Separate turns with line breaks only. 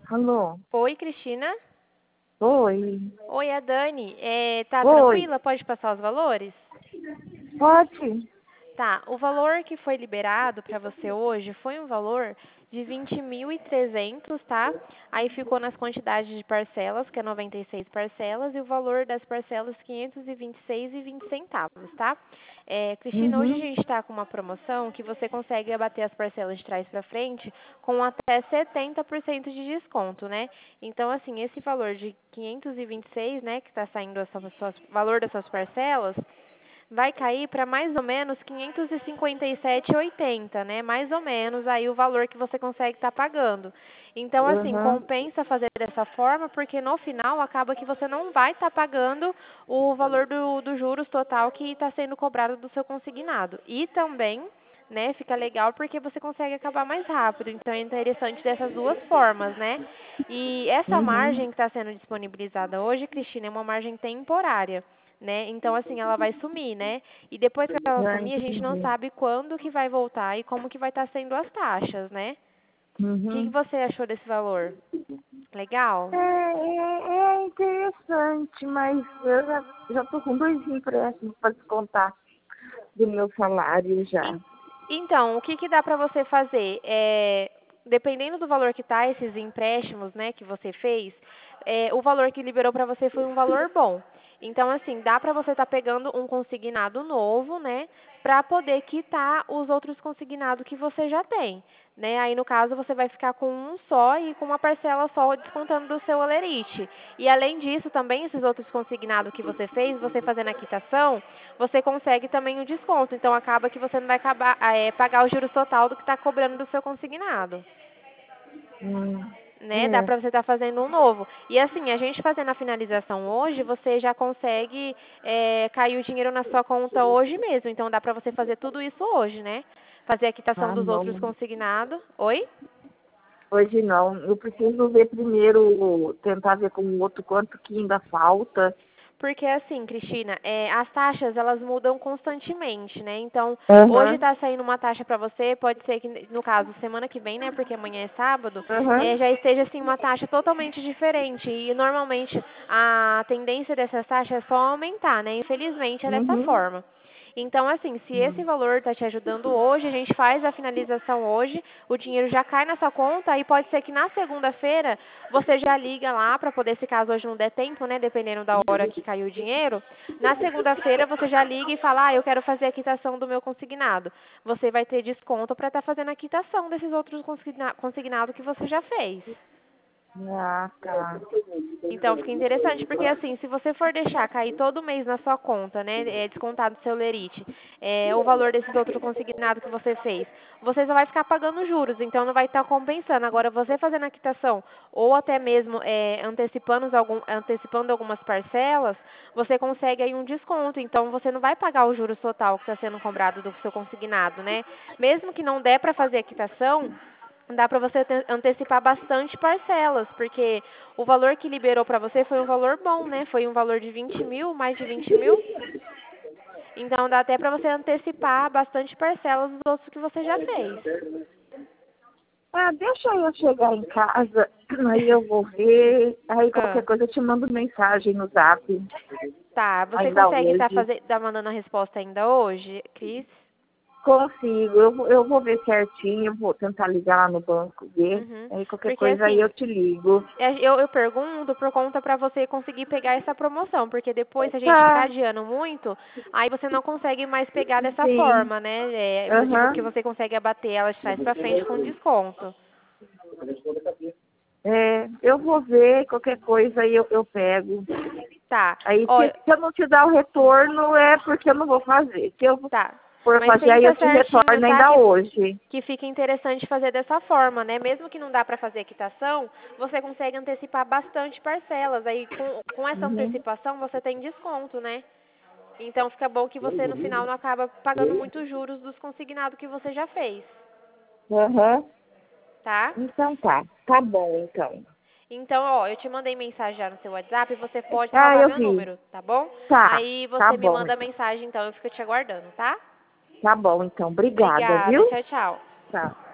Alô?
Oi, Cristina?
Oi.
Oi, é a Dani. Tá
Oi.
tranquila? Pode passar os valores?
Pode?
Tá, o valor que foi liberado para você hoje foi um valor de 20.300, tá? Aí ficou nas quantidades de parcelas, que é 96 parcelas, e o valor das parcelas 526,20 centavos, tá? Cristina, hoje a
Uhum.
gente está com uma promoção que você consegue abater as parcelas de trás para frente com até 70% de desconto, né? Então, assim, esse valor de 526, né, que está saindo o valor das suas parcelas, vai cair para mais ou menos 557,80, né? Mais ou menos aí o valor que você consegue estar pagando. Então, assim,
Uhum.
compensa fazer dessa forma, porque no final acaba que você não vai estar pagando o valor do juros total que está sendo cobrado do seu consignado. E também, né, fica legal porque você consegue acabar mais rápido. Então, é interessante dessas duas formas, né? E essa
Uhum.
margem que está sendo disponibilizada hoje, Cristina, é uma margem temporária, né? Então, assim, ela vai sumir, né? E depois que ela
Já
sumir, a gente não
entendi.
sabe quando que vai voltar e como que vai estar sendo as taxas, né? O que
Uhum.
você achou desse valor? Legal?
É interessante, mas eu já tô com 2 empréstimos para descontar do meu salário já.
En- Então, o que que dá para você fazer? Dependendo do valor que tá esses empréstimos, né, que você fez, o valor que liberou para você foi um valor bom. Então, assim, dá para você estar pegando um consignado novo, né, para poder quitar os outros consignados que você já tem, né? Aí, no caso, você vai ficar com um só e com uma parcela só descontando do seu olerite. E, além disso, também, esses outros consignados que você fez, você fazendo a quitação, você consegue também o desconto. Então, acaba que você não vai pagar o juros total do que está cobrando do seu consignado,
Hum.
né? Dá
É.
para você estar fazendo um novo. E, assim, a gente fazendo a finalização hoje, você já consegue cair o dinheiro na sua conta hoje mesmo. Então, dá para você fazer tudo isso hoje, né? Fazer a quitação
Ah,
dos outros
não.
consignados. Oi?
Hoje não. Eu preciso ver primeiro, tentar ver com o outro quanto que ainda falta.
Porque assim, Cristina, as taxas elas mudam constantemente, né? Então, hoje
Aham.
está saindo uma taxa para você, pode ser que, no caso, semana que vem, né? Porque amanhã é sábado,
Aham.
já esteja assim uma taxa totalmente diferente. E normalmente a tendência dessas taxas é só aumentar, né? Infelizmente é dessa
Uhum.
forma. Então, assim, se esse
Hum.
valor está te ajudando hoje, a gente faz a finalização hoje, o dinheiro já cai na sua conta, e pode ser que na segunda-feira você já liga lá para poder, se caso hoje não der tempo, né, dependendo da hora que caiu o dinheiro, na segunda-feira você já liga e fala, eu quero fazer a quitação do meu consignado. Você vai ter desconto para estar fazendo a quitação desses outros consignados que você já fez.
Ah, tá.
Então fica interessante, porque assim, se você for deixar cair todo mês na sua conta, né, descontado do seu lerite, o valor desses outros consignados que você fez, você só vai ficar pagando juros, então não vai estar compensando. Agora, você fazendo a quitação, ou até mesmo antecipando algumas parcelas, você consegue aí um desconto, então você não vai pagar o juros total que está sendo cobrado do seu consignado, né? Mesmo que não der para fazer a quitação, dá para você antecipar bastante parcelas, porque o valor que liberou para você foi um valor bom, né? Foi um valor de 20 mil, mais de 20 mil. Então, dá até para você antecipar bastante parcelas dos outros que você já fez.
Ah, deixa eu chegar em casa, aí eu vou ver, aí qualquer
Ah,
coisa eu te mando mensagem no Zap,
tá. Você
ainda
consegue estar
hoje.
mandando a resposta ainda hoje, Cris?
Consigo, eu vou ver certinho, eu vou tentar ligar lá no banco, ver,
Uhum.
aí qualquer
Porque
coisa aí eu
assim,
te ligo.
eu pergunto por conta para você conseguir pegar essa promoção, porque depois, se a gente ficar
Tá,
adiando muito, aí você não consegue mais pegar dessa
sim,
forma, né? Eu digo que
aham,
você consegue abater ela de trás para frente com desconto.
eu vou ver, qualquer coisa aí eu pego.
Tá,
Aí
ó,
se eu não te dar o retorno é porque eu não vou fazer. Se eu
tá.
for
Mas
fazer aí eu
pensa
te
certinho,
retorno
tá?
ainda hoje.
Que fica interessante fazer dessa forma, né? Mesmo que não dá para fazer quitação, você consegue antecipar bastante parcelas. Aí, com essa
Uhum.
antecipação, você tem desconto, né? Então fica bom que você no final não acaba pagando muitos juros dos consignados que você já fez,
Aham.
tá?
Então tá bom então.
Então, ó, eu te mandei mensagem já no seu WhatsApp, você pode
Ah,
salvar
eu
meu
vi.
número, tá bom?
Tá,
Aí
tá
você me
bom
manda a
então.
mensagem, então eu fico te aguardando, tá?
Tá bom então. Obrigada,
Obrigada,
viu?
tchau, tchau.
Tá.